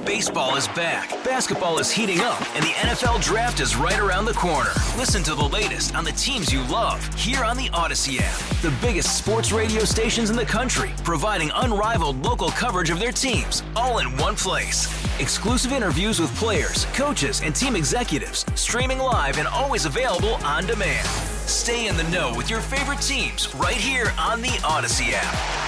Baseball is back, basketball is heating up, and the NFL Draft is right around the corner. Listen to the latest on the teams you love here on the Odyssey app. The biggest sports radio stations in the country, providing unrivaled local coverage of their teams, all in one place. Exclusive interviews with players, coaches, and team executives, streaming live and always available on demand. Stay in the know with your favorite teams right here on the Odyssey app.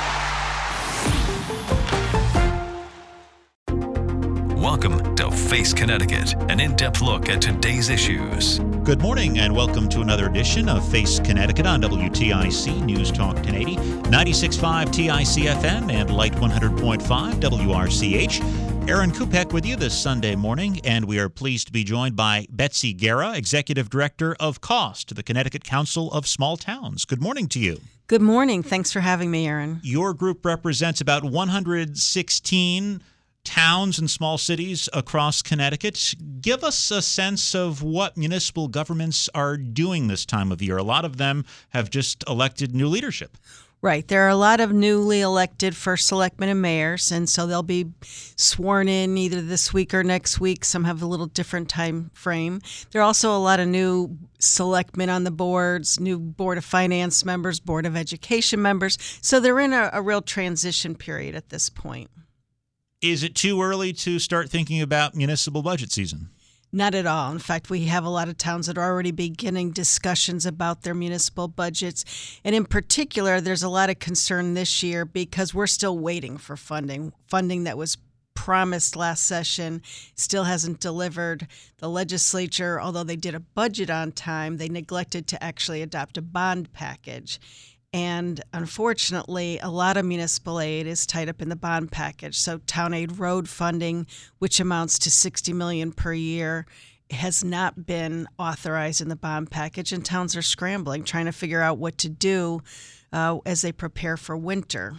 Welcome to Face Connecticut, an in-depth look at today's issues. Good morning and welcome to another edition of Face Connecticut on WTIC News Talk 1080, 96.5 TIC-FM and Light 100.5 WRCH. Aaron Kupek with you this Sunday morning, and we are pleased to be joined by Betsy Guerra, Executive Director of COST, the Connecticut Council of Small Towns. Good morning to you. Good morning. Thanks for having me, Aaron. Your group represents about 116 towns and small cities across Connecticut. Give us a sense of what municipal governments are doing this time of year. A lot of them have just elected new leadership. Right. There are a lot of newly elected first selectmen and mayors, and so they'll be sworn in either this week or next week. Some have a little different time frame. There are also a lot of new selectmen on the boards, new Board of Finance members, Board of Education members. So they're in a real transition period at this point. Is it too early to start thinking about municipal budget season? Not at all. In fact, we have a lot of towns that are already beginning discussions about their municipal budgets. And in particular, there's a lot of concern this year because we're still waiting for funding. Funding that was promised last session still hasn't delivered. The legislature, although they did a budget on time, they neglected to actually adopt a bond package. And unfortunately, a lot of municipal aid is tied up in the bond package. So town aid road funding, which amounts to $60 million per year, has not been authorized in the bond package. And towns are scrambling, trying to figure out what to do as they prepare for winter.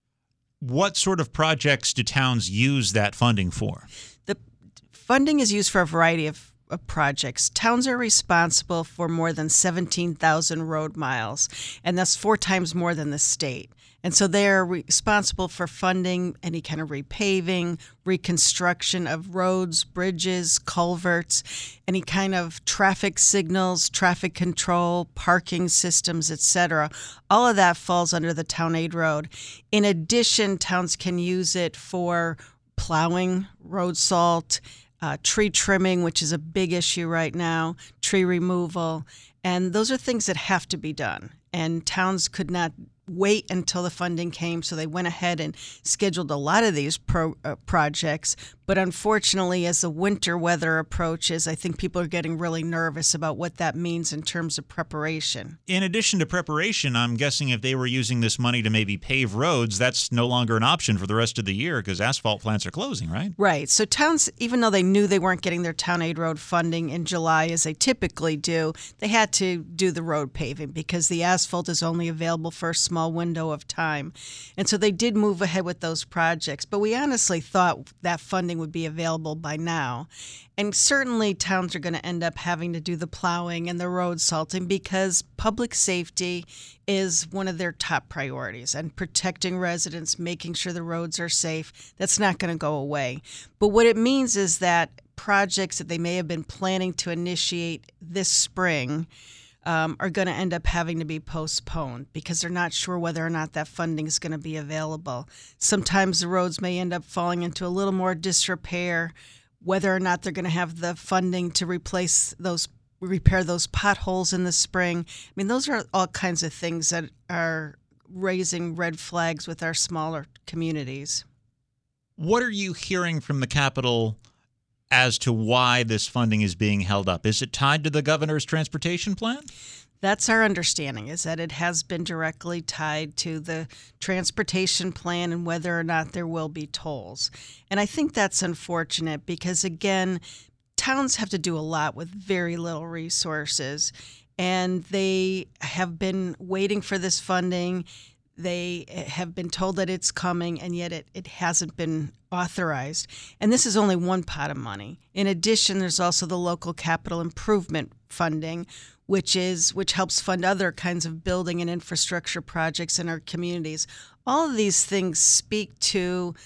What sort of projects do towns use that funding for? The funding is used for a variety of projects. Towns are responsible for more than 17,000 road miles, and that's 4 times more than the state. And so they are responsible for funding any kind of repaving, reconstruction of roads, bridges, culverts, any kind of traffic signals, traffic control, parking systems, etc. All of that falls under the town aid road. In addition, towns can use it for plowing, road salt, tree trimming, which is a big issue right now, tree removal. And those are things that have to be done. And towns could not wait until the funding came, so they went ahead and scheduled a lot of these projects. But unfortunately, as the winter weather approaches, I think people are getting really nervous about what that means in terms of preparation. In addition to preparation, I'm guessing if they were using this money to maybe pave roads, that's no longer an option for the rest of the year because asphalt plants are closing, right? Right. So towns, even though they knew they weren't getting their town aid road funding in July as they typically do, they had to do the road paving because the asphalt is only available for a small window of time. And so they did move ahead with those projects. But we honestly thought that funding would be available by now. And certainly towns are going to end up having to do the plowing and the road salting because public safety is one of their top priorities, and protecting residents, making sure the roads are safe, that's not going to go away. But what it means is that projects that they may have been planning to initiate this spring are going to end up having to be postponed because they're not sure whether or not that funding is going to be available. Sometimes the roads may end up falling into a little more disrepair, whether or not they're going to have the funding to repair those potholes in the spring. I mean, those are all kinds of things that are raising red flags with our smaller communities. What are you hearing from the Capitol as to why this funding is being held up? Is it tied to the governor's transportation plan? That's our understanding, is that it has been directly tied to the transportation plan and whether or not there will be tolls. And I think that's unfortunate because, again, towns have to do a lot with very little resources, and they have been waiting for this funding. They have been told that it's coming, and yet it hasn't been authorized. And this is only one pot of money. In addition, there's also the local capital improvement funding, which helps fund other kinds of building and infrastructure projects in our communities. All of these things speak to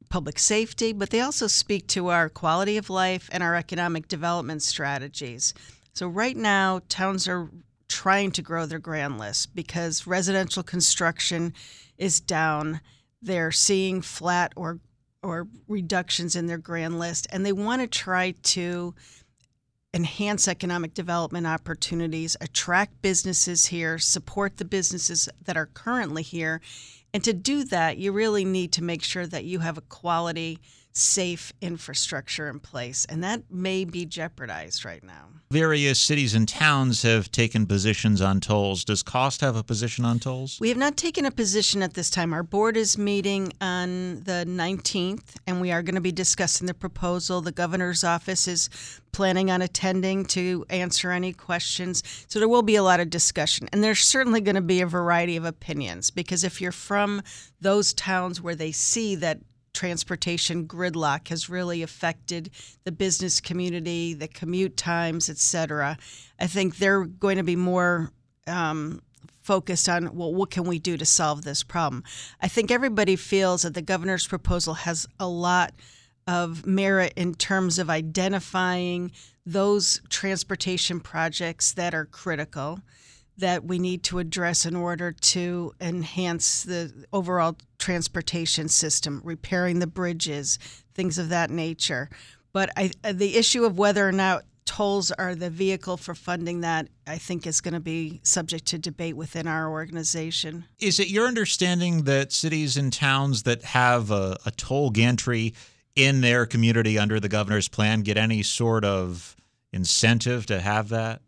public safety, but they also speak to our quality of life and our economic development strategies. So right now, towns are trying to grow their grand list because residential construction is down. They're seeing flat or reductions in their grand list, and they want to try to enhance economic development opportunities, attract businesses here, support the businesses that are currently here. And to do that, you really need to make sure that you have a quality, safe infrastructure in place. And that may be jeopardized right now. Various cities and towns have taken positions on tolls. Does Cost have a position on tolls? We have not taken a position at this time. Our board is meeting on the 19th, and we are going to be discussing the proposal. The governor's office is planning on attending to answer any questions. So there will be a lot of discussion. And there's certainly going to be a variety of opinions, because if you're from those towns where they see that transportation gridlock has really affected the business community, the commute times, et cetera, I think they're going to be more focused on, well, what can we do to solve this problem? I think everybody feels that the governor's proposal has a lot of merit in terms of identifying those transportation projects that are critical, that we need to address in order to enhance the overall transportation system, repairing the bridges, things of that nature. But the issue of whether or not tolls are the vehicle for funding that, I think, is going to be subject to debate within our organization. Is it your understanding that cities and towns that have a toll gantry in their community under the governor's plan get any sort of incentive to have that?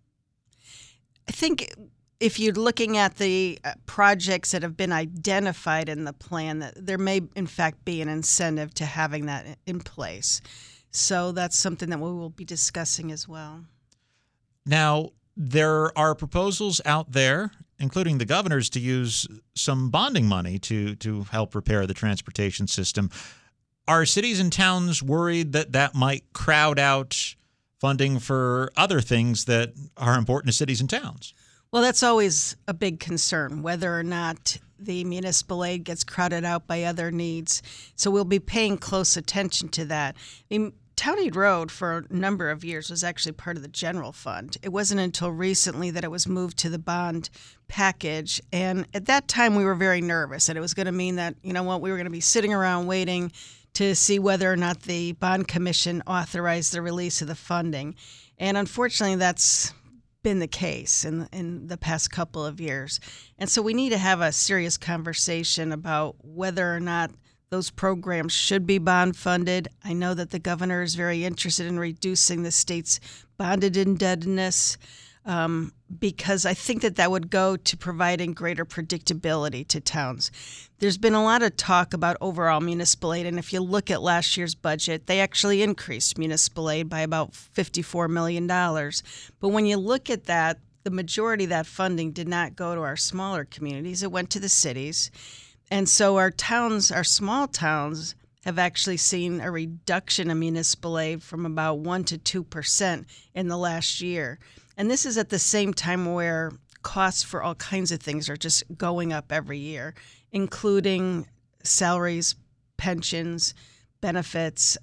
I think if you're looking at the projects that have been identified in the plan, that there may, in fact, be an incentive to having that in place. So that's something that we will be discussing as well. Now, there are proposals out there, including the governor's, to use some bonding money to help repair the transportation system. Are cities and towns worried that that might crowd out funding for other things that are important to cities and towns? Well, that's always a big concern, whether or not the municipal aid gets crowded out by other needs. So we'll be paying close attention to that. I mean, Town Aid Road for a number of years was actually part of the general fund. It wasn't until recently that it was moved to the bond package. And at that time, we were very nervous, and it was going to mean that, you know what, we were going to be sitting around waiting to see whether or not the bond commission authorized the release of the funding. And unfortunately, that's been the case in the past couple of years. And so we need to have a serious conversation about whether or not those programs should be bond funded. I know that the governor is very interested in reducing the state's bonded indebtedness because I think that would go to providing greater predictability to towns. There's been a lot of talk about overall municipal aid, and if you look at last year's budget, they actually increased municipal aid by about $54 million. But when you look at that, the majority of that funding did not go to our smaller communities. It went to the cities. And so our towns, our small towns, have actually seen a reduction in municipal aid from about 1% to 2% in the last year. And this is at the same time where costs for all kinds of things are just going up every year, including salaries, pensions, benefits,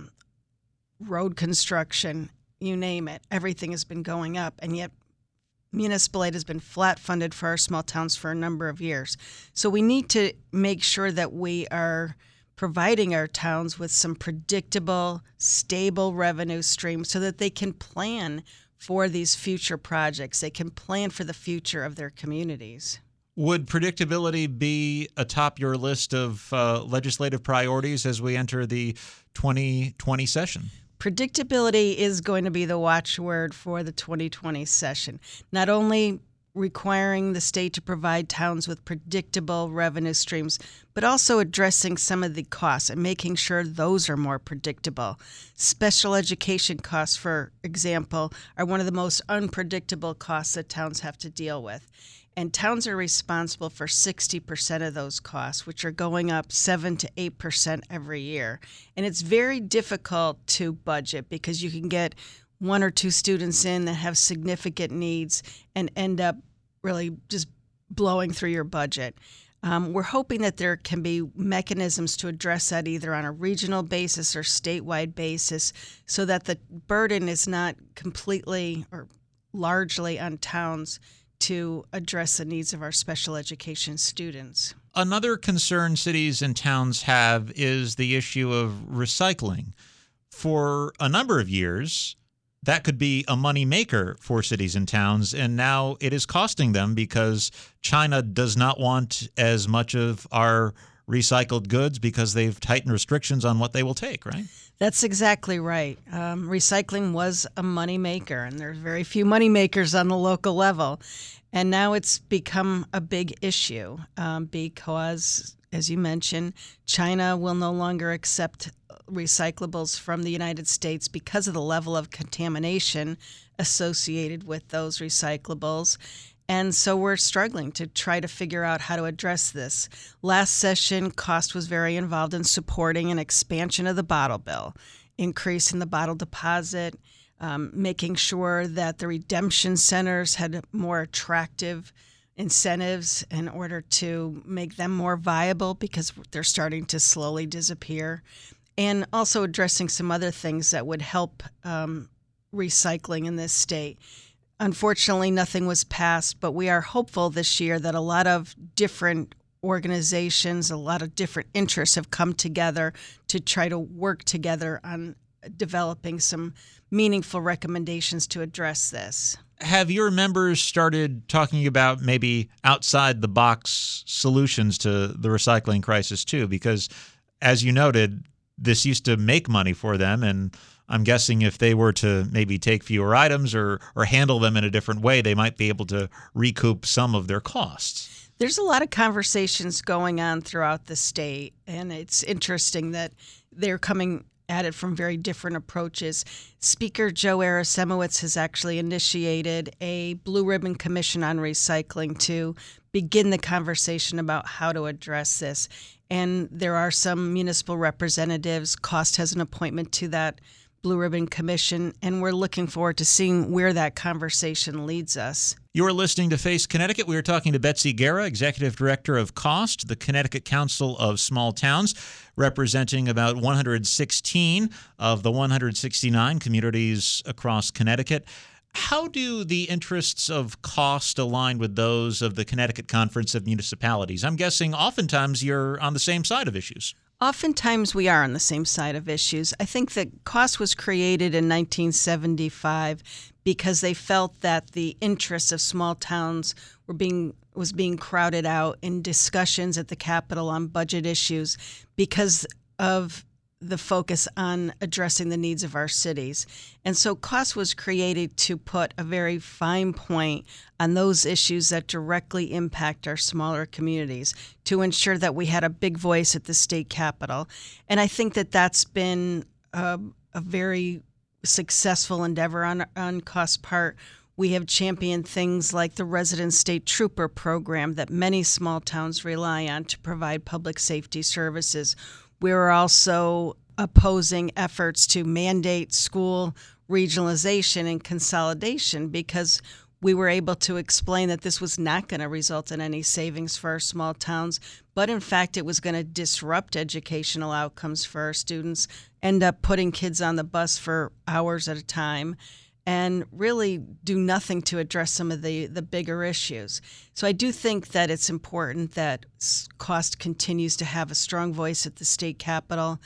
road construction, you name it. Everything has been going up, and yet municipal aid has been flat funded for our small towns for a number of years. So we need to make sure that we are providing our towns with some predictable, stable revenue streams so that they can plan for these future projects. They can plan for the future of their communities. Would predictability be atop your list of legislative priorities as we enter the 2020 session? Predictability is going to be the watchword for the 2020 session. Not only requiring the state to provide towns with predictable revenue streams, but also addressing some of the costs and making sure those are more predictable. Special education costs, for example, are one of the most unpredictable costs that towns have to deal with. And towns are responsible for 60% of those costs, which are going up 7 to 8% every year. And it's very difficult to budget because you can get one or two students in that have significant needs and end up really just blowing through your budget. We're hoping that there can be mechanisms to address that either on a regional basis or statewide basis so that the burden is not completely or largely on towns to address the needs of our special education students. Another concern cities and towns have is the issue of recycling. For a number of years, that could be a money maker for cities and towns, and now it is costing them because China does not want as much of our recycled goods because they've tightened restrictions on what they will take, right? That's exactly right. Recycling was a money maker, and there's very few money makers on the local level. And now it's become a big issue because, as you mentioned, China will no longer accept recyclables from the United States because of the level of contamination associated with those recyclables. And so we're struggling to try to figure out how to address this. Last session, Cost was very involved in supporting an expansion of the bottle bill, increasing the bottle deposit, making sure that the redemption centers had more attractive incentives in order to make them more viable because they're starting to slowly disappear, and also addressing some other things that would help recycling in this state. Unfortunately, nothing was passed, but we are hopeful this year that a lot of different organizations, a lot of different interests have come together to try to work together on developing some meaningful recommendations to address this. Have your members started talking about maybe outside the box solutions to the recycling crisis too? Because as you noted, this used to make money for them, and I'm guessing if they were to maybe take fewer items or handle them in a different way, they might be able to recoup some of their costs. There's a lot of conversations going on throughout the state, and it's interesting that they're coming at it from very different approaches. Speaker Joe Arasemowicz has actually initiated a Blue Ribbon Commission on Recycling to begin the conversation about how to address this. And there are some municipal representatives. Cost has an appointment to that Blue Ribbon Commission, and we're looking forward to seeing where that conversation leads us. You're listening to Face Connecticut. We are talking to Betsy Guerra, Executive Director of COST, the Connecticut Council of Small Towns, representing about 116 of the 169 communities across Connecticut. How do the interests of COST align with those of the Connecticut Conference of Municipalities? I'm guessing oftentimes you're on the same side of issues. Oftentimes we are on the same side of issues. I think that COST was created in 1975 because they felt that the interests of small towns was being crowded out in discussions at the Capitol on budget issues because of the focus on addressing the needs of our cities. And so COST was created to put a very fine point on those issues that directly impact our smaller communities, to ensure that we had a big voice at the state capitol. And I think that that's been a very successful endeavor on COST's part. We have championed things like the Resident State Trooper program that many small towns rely on to provide public safety services. We were also opposing efforts to mandate school regionalization and consolidation because we were able to explain that this was not going to result in any savings for our small towns, but in fact it was going to disrupt educational outcomes for our students, end up putting kids on the bus for hours at a time, and really do nothing to address some of the bigger issues. So I do think that it's important that COST continues to have a strong voice at the state capitol.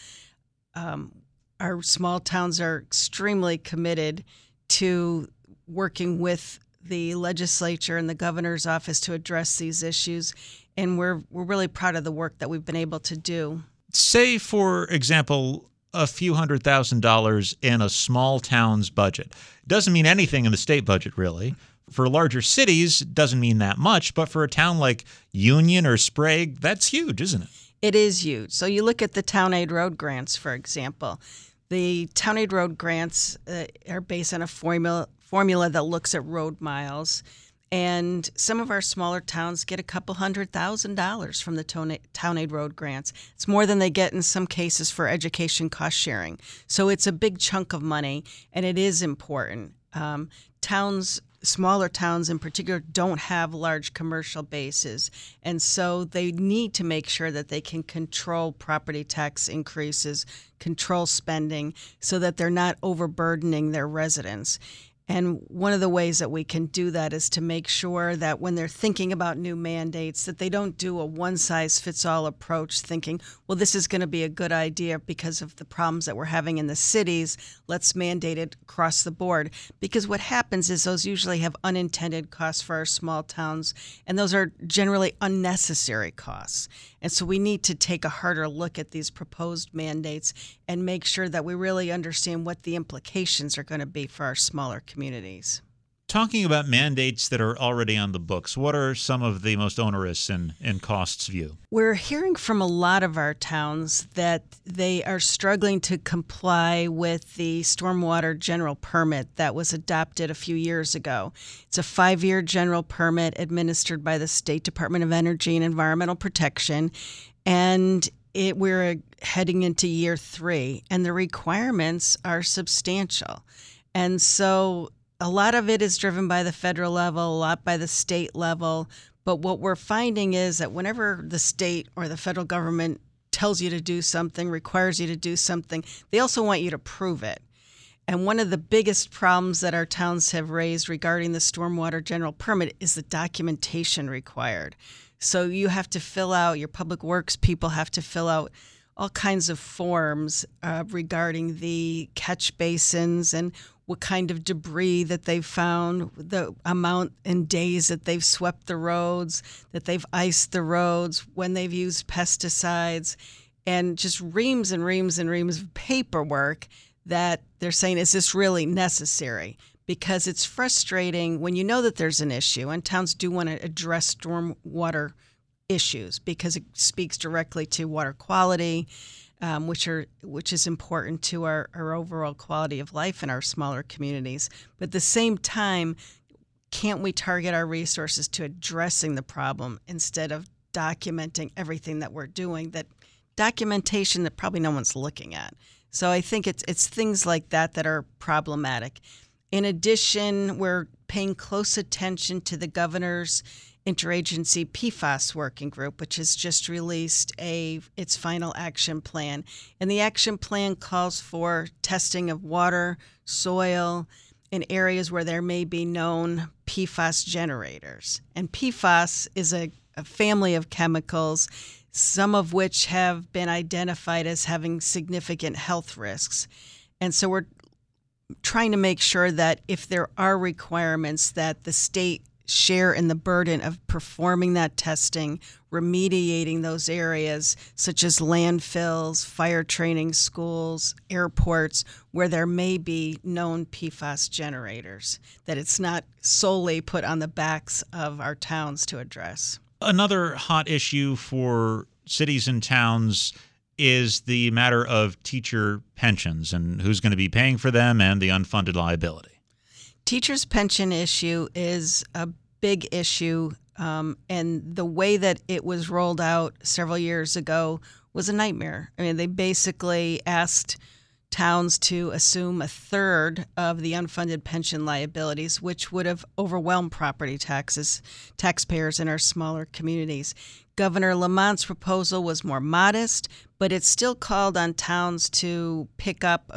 Our small towns are extremely committed to working with the legislature and the governor's office to address these issues, and we're really proud of the work that we've been able to do. Say, for example, a few $100,000 in a small town's budget. Doesn't mean anything in the state budget, really. For larger cities, it doesn't mean that much, but for a town like Union or Sprague, that's huge, isn't it? It is huge. So you look at the Town Aid Road grants, for example. The Town Aid Road grants are based on a formula that looks at road miles. And some of our smaller towns get a couple $100,000 from the Town Aid Road grants. It's more than they get in some cases for education cost sharing. So it's a big chunk of money, and it is important. Towns smaller towns in particular don't have large commercial bases. And so they need to make sure that they can control property tax increases, control spending, so that they're not overburdening their residents. And one of the ways that we can do that is to make sure that when they're thinking about new mandates, that they don't do a one-size-fits-all approach thinking, well, this is going to be a good idea because of the problems that we're having in the cities. Let's mandate it across the board. Because what happens is those usually have unintended costs for our small towns, and those are generally unnecessary costs. And so we need to take a harder look at these proposed mandates and make sure that we really understand what the implications are going to be for our smaller communities. Talking about mandates that are already on the books, what are some of the most onerous in costs view? We're hearing from a lot of our towns that they are struggling to comply with the stormwater general permit that was adopted a few years ago. It's a 5-year general permit administered by the State Department of Energy and Environmental Protection, and we're heading into year 3, and the requirements are substantial. And so a lot of it is driven by the federal level, a lot by the state level. But what we're finding is that whenever the state or the federal government tells you to do something, requires you to do something, they also want you to prove it. And one of the biggest problems that our towns have raised regarding the stormwater general permit is the documentation required. So you have to fill out, your public works people have to fill out all kinds of forms regarding the catch basins and what kind of debris that they've found, the amount in days that they've swept the roads, that they've iced the roads, when they've used pesticides, and just reams and reams and reams of paperwork that they're saying, is this really necessary? Because it's frustrating when you know that there's an issue, and towns do want to address stormwater issues because it speaks directly to water quality, which is important to our overall quality of life in our smaller communities. But at the same time, can't we target our resources to addressing the problem instead of documenting everything that we're doing, that documentation that probably no one's looking at? So I think it's things like that that are problematic. In addition, we're paying close attention to the governor's interagency PFAS working group, which has just released its final action plan. And the action plan calls for testing of water, soil, in areas where there may be known PFAS generators. And PFAS is a family of chemicals, some of which have been identified as having significant health risks. And so we're trying to make sure that if there are requirements, that the state share in the burden of performing that testing, remediating those areas such as landfills, fire training schools, airports, where there may be known PFAS generators, that it's not solely put on the backs of our towns to address. Another hot issue for cities and towns is the matter of teacher pensions and who's going to be paying for them and the unfunded liability. Teachers' pension issue is a big issue, and the way that it was rolled out several years ago was a nightmare. I mean, they basically asked towns to assume a third of the unfunded pension liabilities, which would have overwhelmed property taxpayers in our smaller communities. Governor Lamont's proposal was more modest, but it still called on towns to pick up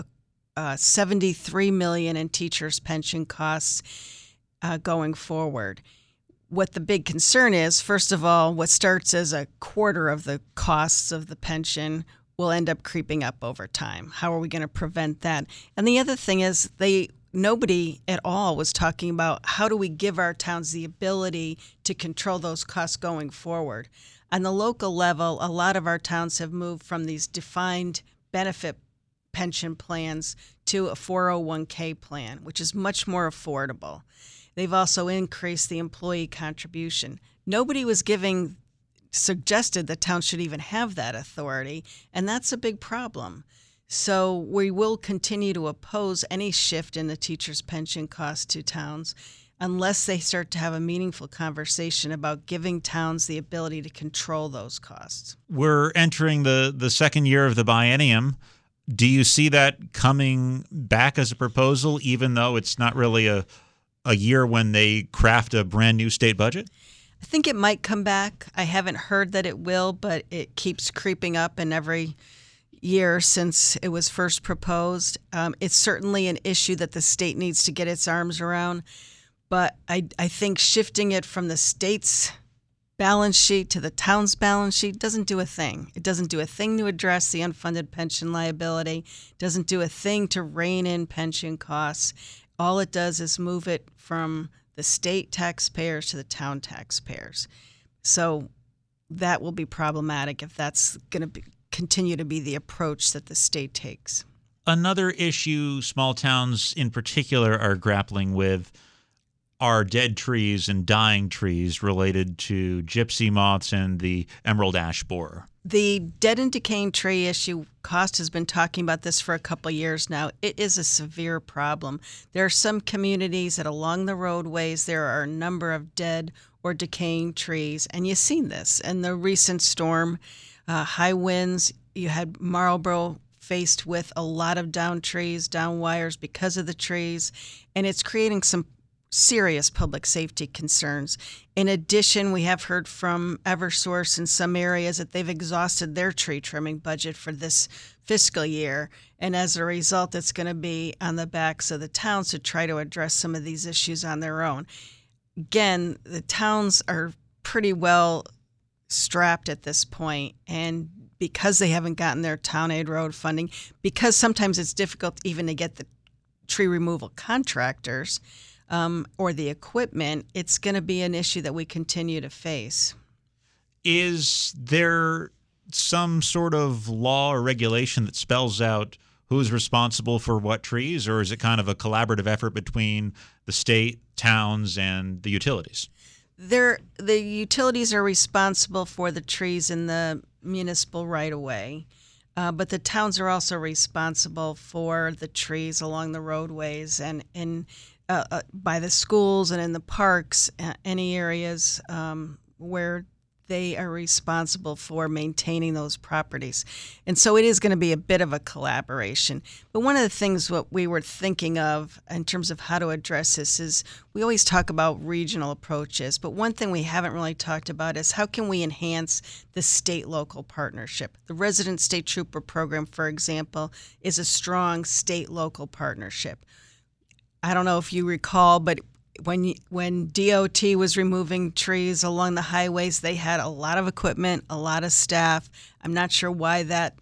$73 million in teachers' pension costs going forward. What the big concern is, first of all, what starts as a quarter of the costs of the pension will end up creeping up over time. How are we going to prevent that? And the other thing is nobody at all was talking about how do we give our towns the ability to control those costs going forward. On the local level, a lot of our towns have moved from these defined benefit pension plans to a 401k plan, which is much more affordable. They've also increased the employee contribution. Nobody was suggested that towns should even have that authority, and that's a big problem. So we will continue to oppose any shift in the teachers' pension costs to towns unless they start to have a meaningful conversation about giving towns the ability to control those costs. We're entering the second year of the biennium. Do you see that coming back as a proposal, even though it's not really a a year when they craft a brand new state budget? I think it might come back. I haven't heard that it will, but it keeps creeping up in every year since it was first proposed. It's certainly an issue that the state needs to get its arms around, but I think shifting it from the state's balance sheet to the town's balance sheet doesn't do a thing. It doesn't do a thing to address the unfunded pension liability. It doesn't do a thing to rein in pension costs. All it does is move it from the state taxpayers to the town taxpayers. So that will be problematic if that's going to continue to be the approach that the state takes. Another issue small towns in particular are grappling with are dead trees and dying trees related to gypsy moths and the emerald ash borer. The dead and decaying tree issue, Cost has been talking about this for a couple of years now. It is a severe problem. There are some communities that along the roadways, there are a number of dead or decaying trees, and you've seen this. In the recent storm, high winds, you had Marlboro faced with a lot of down trees, down wires because of the trees, and it's creating some serious public safety concerns. In addition, we have heard from Eversource in some areas that they've exhausted their tree trimming budget for this fiscal year. And as a result, it's going to be on the backs of the towns to try to address some of these issues on their own. Again, the towns are pretty well strapped at this point, and because they haven't gotten their town aid road funding, because sometimes it's difficult even to get the tree removal contractors, or the equipment, it's going to be an issue that we continue to face. Is there some sort of law or regulation that spells out who's responsible for what trees, or is it kind of a collaborative effort between the state, towns, and the utilities? The utilities are responsible for the trees in the municipal right-of-way, but the towns are also responsible for the trees along the roadways and by the schools and in the parks, any areas where they are responsible for maintaining those properties. And so it is going to be a bit of a collaboration. But one of the things what we were thinking of in terms of how to address this is we always talk about regional approaches, but one thing we haven't really talked about is how can we enhance the state-local partnership. The Resident State Trooper program, for example, is a strong state-local partnership. I don't know if you recall, but when DOT was removing trees along the highways, they had a lot of equipment, a lot of staff. I'm not sure why that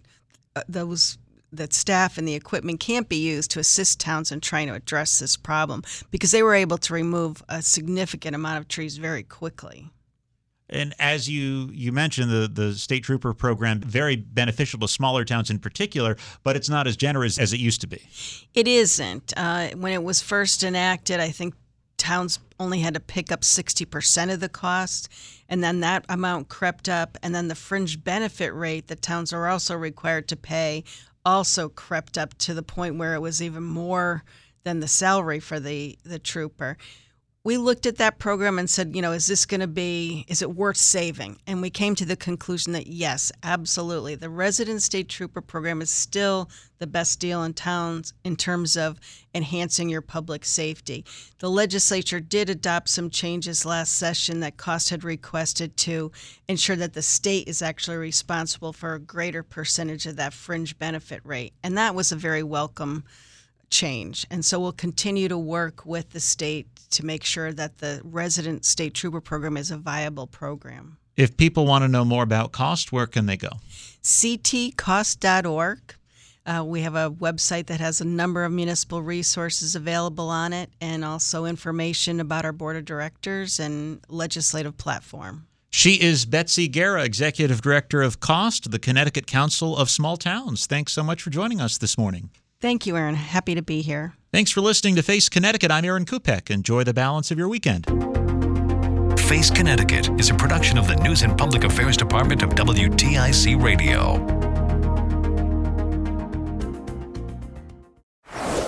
staff and the equipment can't be used to assist towns in trying to address this problem, because they were able to remove a significant amount of trees very quickly. And as you mentioned, the State Trooper program, very beneficial to smaller towns in particular, but it's not as generous as it used to be. It isn't. When it was first enacted, I think towns only had to pick up 60% of the cost, and then that amount crept up, and then the fringe benefit rate that towns are also required to pay also crept up to the point where it was even more than the salary for the trooper. We looked at that program and said, is it worth saving? And we came to the conclusion that yes, absolutely. The Resident State Trooper program is still the best deal in towns in terms of enhancing your public safety. The legislature did adopt some changes last session that Cost had requested to ensure that the state is actually responsible for a greater percentage of that fringe benefit rate. And that was a very welcome change. And so we'll continue to work with the state to make sure that the Resident State Trooper program is a viable program. If people want to know more about Cost, where can they go? ctcost.org. We have a website that has a number of municipal resources available on it, and also information about our board of directors and legislative platform. She is Betsy Guerra, Executive Director of Cost, the Connecticut Council of Small Towns. Thanks so much for joining us this morning. Thank you, Aaron. Happy to be here. Thanks for listening to Face Connecticut. I'm Aaron Kupek. Enjoy the balance of your weekend. Face Connecticut is a production of the News and Public Affairs Department of WTIC Radio.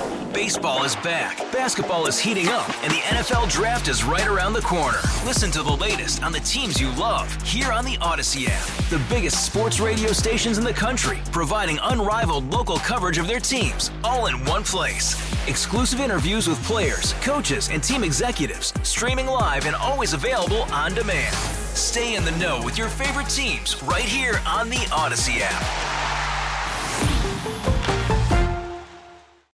Baseball is back, basketball is heating up, and the NFL Draft is right around the corner. Listen to the latest on the teams you love here on the Odyssey app. The biggest sports radio stations in the country, providing unrivaled local coverage of their teams, all in one place. Exclusive interviews with players, coaches, and team executives, streaming live and always available on demand. Stay in the know with your favorite teams right here on the Odyssey app.